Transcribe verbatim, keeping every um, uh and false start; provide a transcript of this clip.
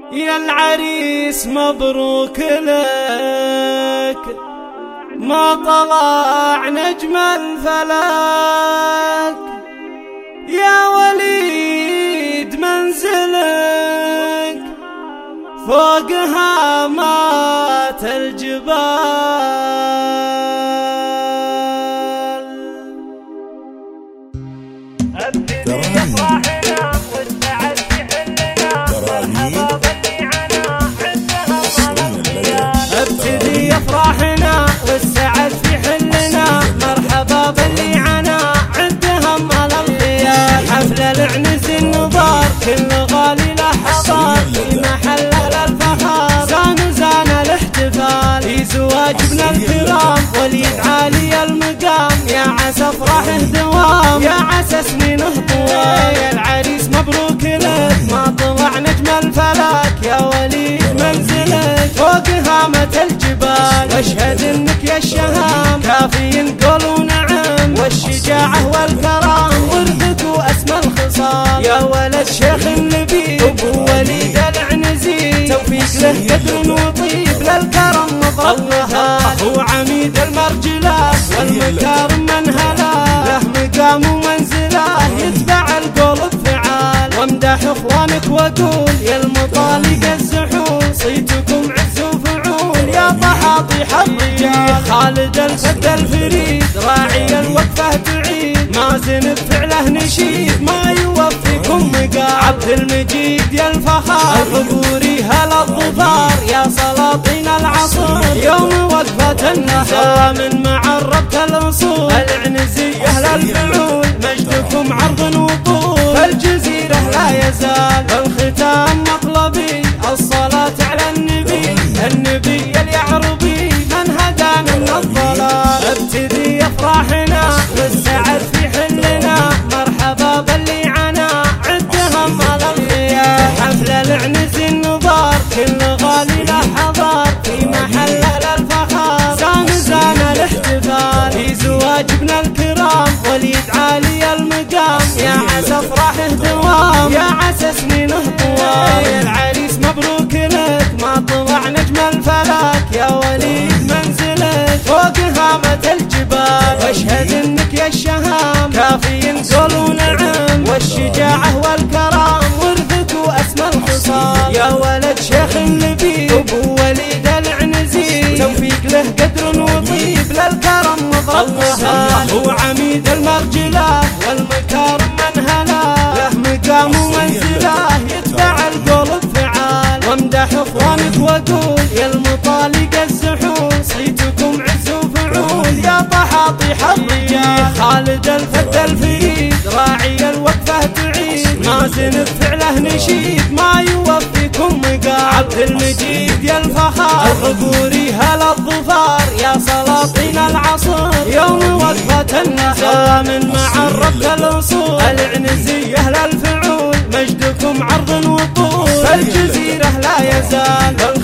يا العريس مبروك لك، ما طلع نجم الفلك، يا وليد منزلك فوق هامات الجبال. ابتدي افراحنا والسعد في حلنا، مرحبا باللي عنا عندها الضياف. ابتدي افراحنا والسعد في حلنا، مرحبا باللي عنا عندها الضياف. حفل العنز النظار كل غالي له حضار، في محل الفخار زان زان الاحتفال. في زواج ابن الكرام وليد عالي المقام، يا عسى افراحه دوام، يا عسى سنينه طوال. يا العريس مبروك لك، ما طلع نجم الفلك، يا وليد منزلك فوق هامة الجبال. واشهد انك يا الشهام كافي نقول ونعم، والشجاعة والكرام ورثك واسمى الخصام. يا ولد شيخ النبي ابو وليد العنزي، توفيق له قدر وطيب للكرم مظلها. هو عميد المرجلة والمكارم منهلا، له مقام ومنزله يتبع القول بفعال. وامدح اخوانك واقول يا المطالق الزحول، صيتكم عز وفعول يا طحاطيح الرجال. خالد الفد الفريد راعي الوقفة تعيد، مازن بفعله نشيد ما يوفيكم مقال. عبد المجيد يا الفخار الغبوري هلا الظفار، يا سلاطين العصر يوم وقفة النهار. من معربة الأصول العنزية للفعول، مجدكم عرض وطول فالجزيرة لا يزال. الختام مطلبي الصلاة على النبي، النبي اليعربي من هدانا من الضلال. ابتدي افراحنا والسعد في حلنا، مرحبا باللي عنا عندها مال الضياف. حفل العنز النظار كل غالي له حضار، في محل الفخار زان زان الاحتفال. في زواج ابن الكرام وليد عالي المقام، يا عسى افراحه دوام، يا عسى سنينه طوال. يا العريس مبروك لك، ما طلع نجم الفلك، يا وليد منزلك فوق هامة الجبال. واشهد انك يا الشهام كافي نقول ونعم، والشجاعة والكرام ورثك واسمى الخصام. يا ولد شيخ النبي ابو وليد العنزي، توفيق له قدر وطيب للكرم مظلها. هو عميد المرجلة والمكارم منهلا، له مقام ومنزله يتبع القول بفعال. وامدح اخوانك واقول يا المطالق الزحول، صيتكم عز وفعول يا طحاطيح الرجال. خالد الفد الفريد راعي الوقفة تعيد، مازن بفعله نشيد ما يوفيكم مقال. عبد المجيد يا الفخار الغبوري هلا الظفار، يا سلاطين العصر يوم وقفة النهار. من معربة الأصول العنزية للفعول، مجدكم عرض وطول فالجزيرة لا يزال.